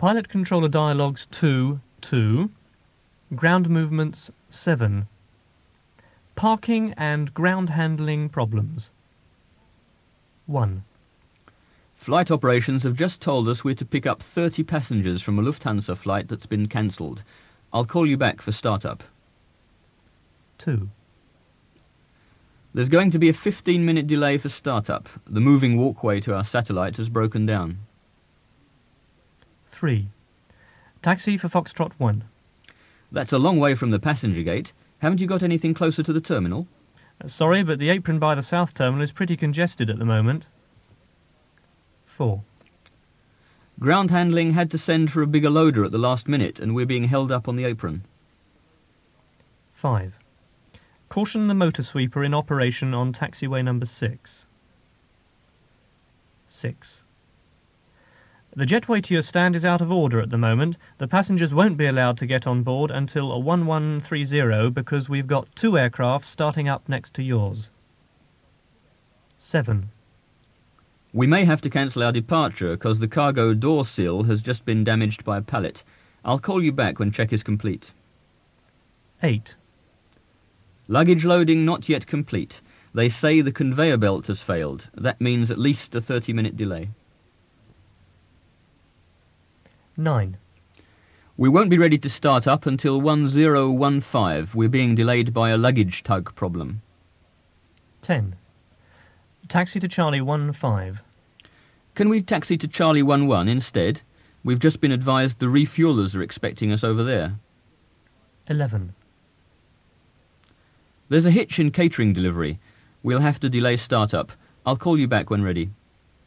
Pilot controller dialogues 2, 2. Ground movements 7. Parking and ground handling problems. 1. Flight operations have just told us we're to pick up 30 passengers from a Lufthansa flight that's been cancelled. I'll call you back for startup. 2. There's going to be a 15-minute delay for startup. The moving walkway to our satellite has broken down. 3. Taxi for Foxtrot 1. That's a long way from the passenger gate. Haven't you got anything closer to the terminal? Sorry, but the apron by the south terminal is pretty congested at the moment. 4. Ground handling had to send for a bigger loader at the last minute, and we're being held up on the apron. 5. Caution the motor sweeper in operation on taxiway number 6. 6. The jetway to your stand is out of order at the moment. The passengers won't be allowed to get on board until a 1130 because we've got 2 aircraft starting up next to yours. 7. We may have to cancel our departure because the cargo door sill has just been damaged by a pallet. I'll call you back when check is complete. 8. Luggage loading not yet complete. They say the conveyor belt has failed. That means at least a 30-minute delay. 9. We won't be ready to start up until 1015. We're being delayed by a luggage tug problem. 10. Taxi to Charlie 15. Can we taxi to Charlie 11 instead? We've just been advised the refuelers are expecting us over there. 11. There's a hitch in catering delivery. We'll have to delay startup. I'll call you back when ready.